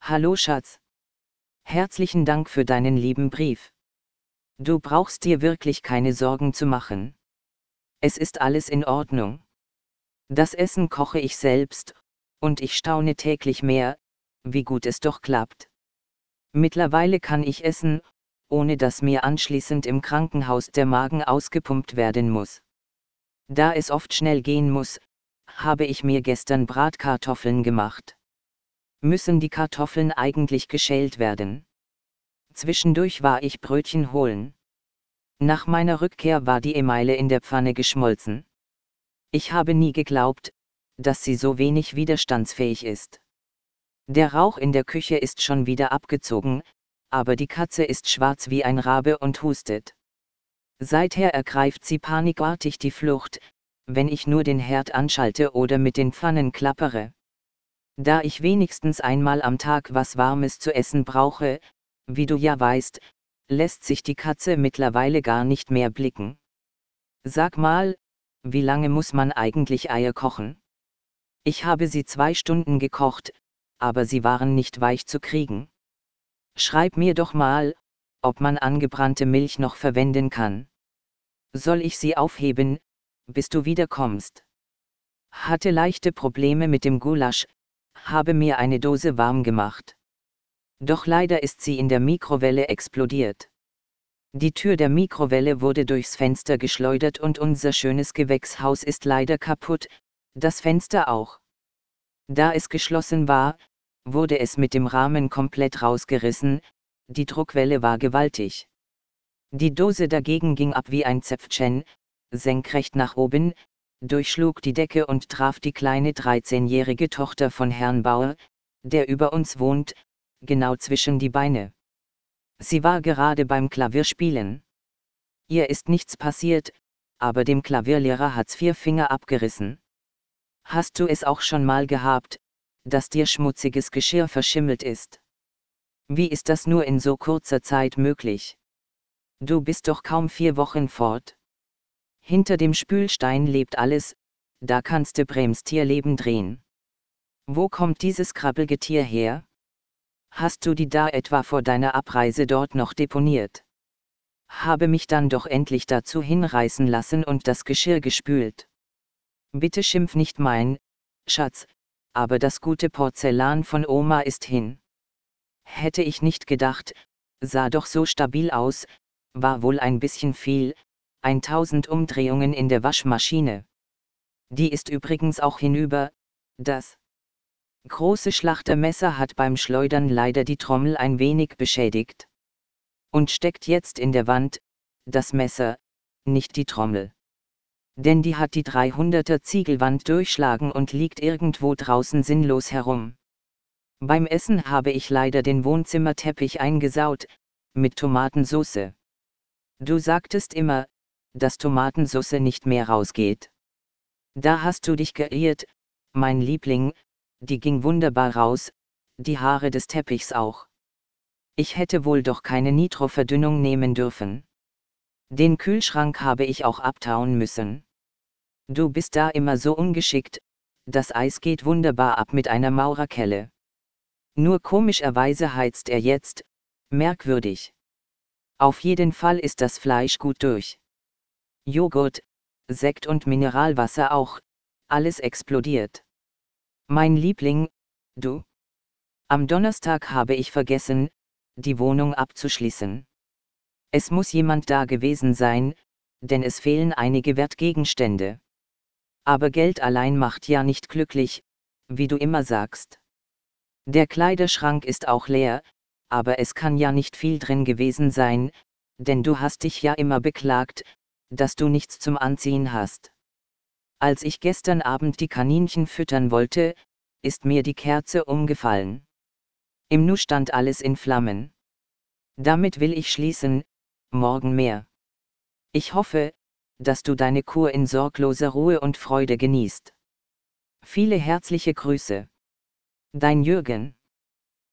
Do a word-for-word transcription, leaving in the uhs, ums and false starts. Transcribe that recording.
Hallo Schatz. Herzlichen Dank für deinen lieben Brief. Du brauchst dir wirklich keine Sorgen zu machen. Es ist alles in Ordnung. Das Essen koche ich selbst, und ich staune täglich mehr, wie gut es doch klappt. Mittlerweile kann ich essen, ohne dass mir anschließend im Krankenhaus der Magen ausgepumpt werden muss. Da es oft schnell gehen muss, habe ich mir gestern Bratkartoffeln gemacht. Müssen die Kartoffeln eigentlich geschält werden? Zwischendurch war ich Brötchen holen. Nach meiner Rückkehr war die Emaille in der Pfanne geschmolzen. Ich habe nie geglaubt, dass sie so wenig widerstandsfähig ist. Der Rauch in der Küche ist schon wieder abgezogen, aber die Katze ist schwarz wie ein Rabe und hustet. Seither ergreift sie panikartig die Flucht, wenn ich nur den Herd anschalte oder mit den Pfannen klappere. Da ich wenigstens einmal am Tag was Warmes zu essen brauche, wie du ja weißt, lässt sich die Katze mittlerweile gar nicht mehr blicken. Sag mal, wie lange muss man eigentlich Eier kochen? Ich habe sie zwei Stunden gekocht, aber sie waren nicht weich zu kriegen. Schreib mir doch mal, ob man angebrannte Milch noch verwenden kann. Soll ich sie aufheben, bis du wiederkommst? Hatte leichte Probleme mit dem Gulasch, habe mir eine Dose warm gemacht. Doch leider ist sie in der Mikrowelle explodiert. Die Tür der Mikrowelle wurde durchs Fenster geschleudert und unser schönes Gewächshaus ist leider kaputt, das Fenster auch. Da es geschlossen war, wurde es mit dem Rahmen komplett rausgerissen, die Druckwelle war gewaltig. Die Dose dagegen ging ab wie ein Zäpfchen, senkrecht nach oben, durchschlug die Decke und traf die kleine dreizehnjährige Tochter von Herrn Bauer, der über uns wohnt, genau zwischen die Beine. Sie war gerade beim Klavierspielen. Ihr ist nichts passiert, aber dem Klavierlehrer hat's vier Finger abgerissen. Hast du es auch schon mal gehabt, dass dir schmutziges Geschirr verschimmelt ist? Wie ist das nur in so kurzer Zeit möglich? Du bist doch kaum vier Wochen fort. Hinter dem Spülstein lebt alles, da kannst du Bremstierleben drehen. Wo kommt dieses Krabbelgetier her? Hast du die da etwa vor deiner Abreise dort noch deponiert? Habe mich dann doch endlich dazu hinreißen lassen und das Geschirr gespült. Bitte schimpf nicht mein, Schatz, aber das gute Porzellan von Oma ist hin. Hätte ich nicht gedacht, sah doch so stabil aus, war wohl ein bisschen viel, tausend Umdrehungen in der Waschmaschine. Die ist übrigens auch hinüber, das große Schlachtermesser hat beim Schleudern leider die Trommel ein wenig beschädigt. Und steckt jetzt in der Wand, das Messer, nicht die Trommel. Denn die hat die dreihunderter Ziegelwand durchschlagen und liegt irgendwo draußen sinnlos herum. Beim Essen habe ich leider den Wohnzimmerteppich eingesaut, mit Tomatensauce. Du sagtest immer, dass Tomatensauce nicht mehr rausgeht. Da hast du dich geirrt, mein Liebling, die ging wunderbar raus, die Haare des Teppichs auch. Ich hätte wohl doch keine Nitroverdünnung nehmen dürfen. Den Kühlschrank habe ich auch abtauen müssen. Du bist da immer so ungeschickt, das Eis geht wunderbar ab mit einer Maurerkelle. Nur komischerweise heizt er jetzt, merkwürdig. Auf jeden Fall ist das Fleisch gut durch. Joghurt, Sekt und Mineralwasser auch, alles explodiert. Mein Liebling, du? Am Donnerstag habe ich vergessen, die Wohnung abzuschließen. Es muss jemand da gewesen sein, denn es fehlen einige Wertgegenstände. Aber Geld allein macht ja nicht glücklich, wie du immer sagst. Der Kleiderschrank ist auch leer, aber es kann ja nicht viel drin gewesen sein, denn du hast dich ja immer beklagt, dass du nichts zum Anziehen hast. Als ich gestern Abend die Kaninchen füttern wollte, ist mir die Kerze umgefallen. Im Nu stand alles in Flammen. Damit will ich schließen, morgen mehr. Ich hoffe, dass du deine Kur in sorgloser Ruhe und Freude genießt. Viele herzliche Grüße. Dein Jürgen.